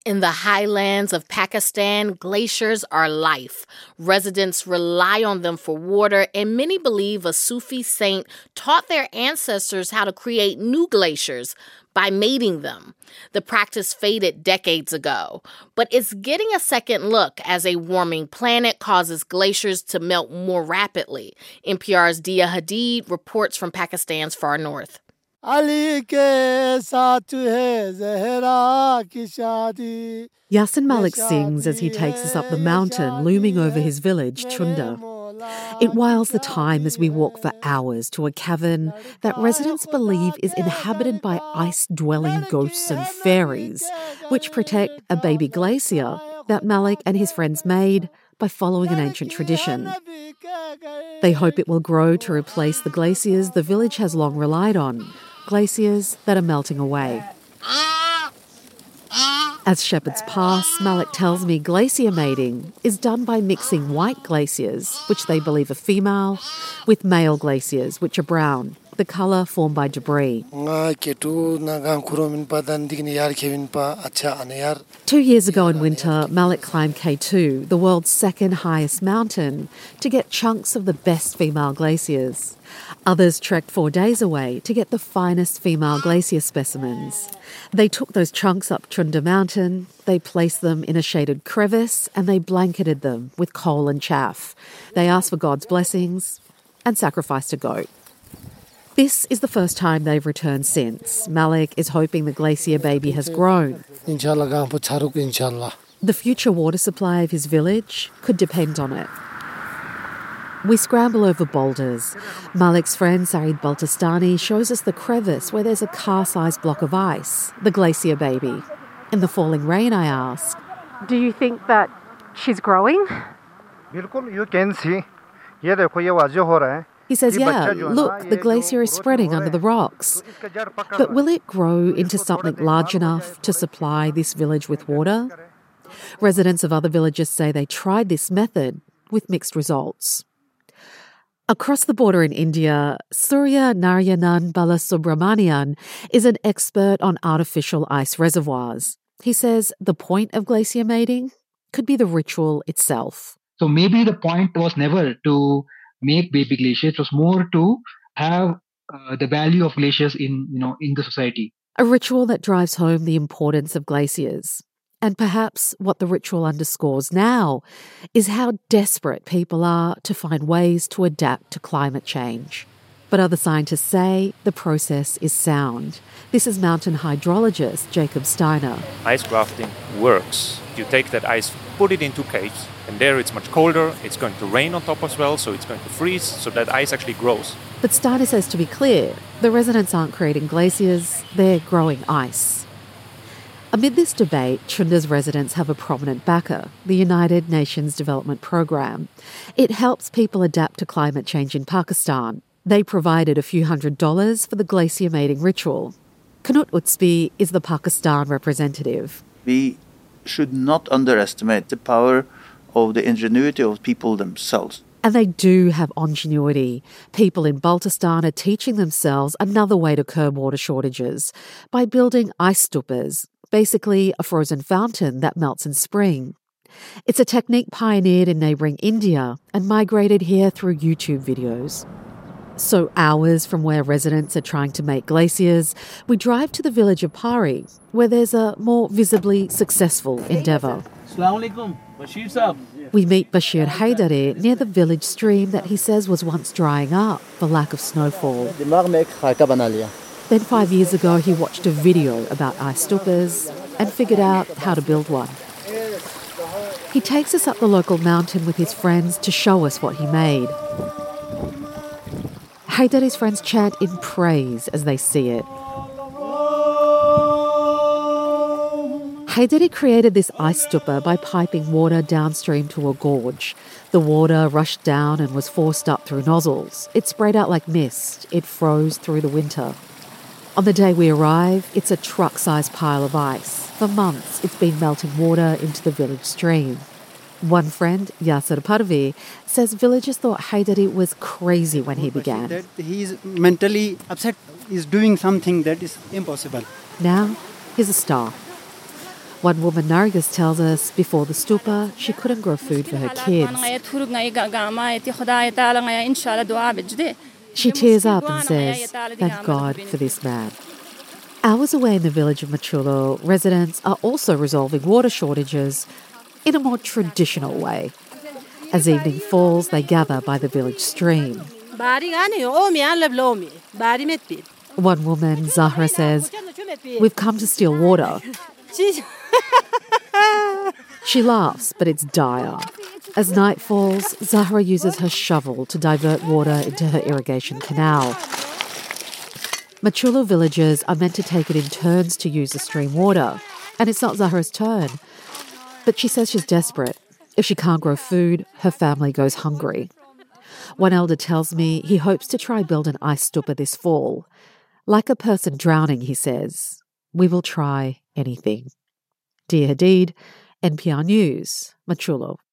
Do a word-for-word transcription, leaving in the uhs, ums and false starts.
In the highlands of Pakistan, glaciers are life. Residents rely on them for water, and many believe a Sufi saint taught their ancestors how to create new glaciers by mating them. The practice faded decades ago, but it's getting a second look as a warming planet causes glaciers to melt more rapidly. N P R's Dia Hadid reports from Pakistan's far north. Yasin Malik sings as he takes us up the mountain looming over his village, Chunda. It whiles the time as we walk for hours to a cavern that residents believe is inhabited by ice-dwelling ghosts and fairies, which protect a baby glacier that Malik and his friends made by following an ancient tradition. They hope it will grow to replace the glaciers the village has long relied on, glaciers that are melting away. As shepherds pass, Malik tells me glacier mating is done by mixing white glaciers, which they believe are female, with male glaciers, which are brown, the colour formed by debris. Two years ago in winter, Malik climbed K two, the world's second highest mountain, to get chunks of the best female glaciers. Others trekked four days away to get the finest female glacier specimens. They took those chunks up Chunda Mountain, they placed them in a shaded crevice, and they blanketed them with coal and chaff. They asked for God's blessings and sacrificed a goat. This is the first time they've returned since. Malik is hoping the glacier baby has grown. The future water supply of his village could depend on it. We scramble over boulders. Malik's friend Saeed Baltastani shows us the crevice where there's a car-sized block of ice, the glacier baby. In the falling rain, I ask, do you think that she's growing? You can see. He says, yeah, look, the glacier is spreading under the rocks. But will it grow into something large enough to supply this village with water? Residents of other villages say they tried this method with mixed results. Across the border in India, Surya Narayanan Balasubramanian is an expert on artificial ice reservoirs. He says the point of glacier mating could be the ritual itself. So maybe the point was never to make baby glaciers. It was more to have uh, the value of glaciers in, you know, in the society. A ritual that drives home the importance of glaciers. And perhaps what the ritual underscores now is how desperate people are to find ways to adapt to climate change. But other scientists say the process is sound. This is mountain hydrologist Jacob Steiner. Ice grafting works. You take that ice, put it into caves, and there it's much colder, it's going to rain on top as well, so it's going to freeze, so that ice actually grows. But Steiner says, to be clear, the residents aren't creating glaciers, they're growing ice. Amid this debate, Chunda's residents have a prominent backer, the United Nations Development Programme. It helps people adapt to climate change in Pakistan. They provided a few hundred dollars for the glacier mating ritual. Kanut Utsbi is the Pakistan representative. We should not underestimate the power of the ingenuity of people themselves. And they do have ingenuity. People in Baltistan are teaching themselves another way to curb water shortages by building ice stupas, basically a frozen fountain that melts in spring. It's a technique pioneered in neighbouring India and migrated here through YouTube videos. So hours from where residents are trying to make glaciers, we drive to the village of Pari, where there's a more visibly successful endeavour. We meet Bashir Haidari near the village stream that he says was once drying up for lack of snowfall. Then five years ago, he watched a video about ice stupas and figured out how to build one. He takes us up the local mountain with his friends to show us what he made. Haidari's friends chant in praise as they see it. Haidari created this ice stupa by piping water downstream to a gorge. The water rushed down and was forced up through nozzles. It sprayed out like mist. It froze through the winter. On the day we arrive, it's a truck-sized pile of ice. For months, it's been melting water into the village stream. One friend, Yasser Parvi, says villagers thought Haidari was crazy when he began. That he's mentally upset, he's doing something that is impossible. Now, he's a star. One woman, Nargis, tells us before the stupa, she couldn't grow food for her kids. She tears up and says, "Thank God for this man." Hours away in the village of Machulo, residents are also resolving water shortages in a more traditional way. As evening falls, they gather by the village stream. One woman, Zahra, says, "We've come to steal water." She laughs, but it's dire. As night falls, Zahra uses her shovel to divert water into her irrigation canal. Machulo villagers are meant to take it in turns to use the stream water, and it's not Zahra's turn. But she says she's desperate. If she can't grow food, her family goes hungry. One elder tells me he hopes to try build an ice stupa this fall. Like a person drowning, he says, we will try anything. Dia Hadid, N P R News, Machulo.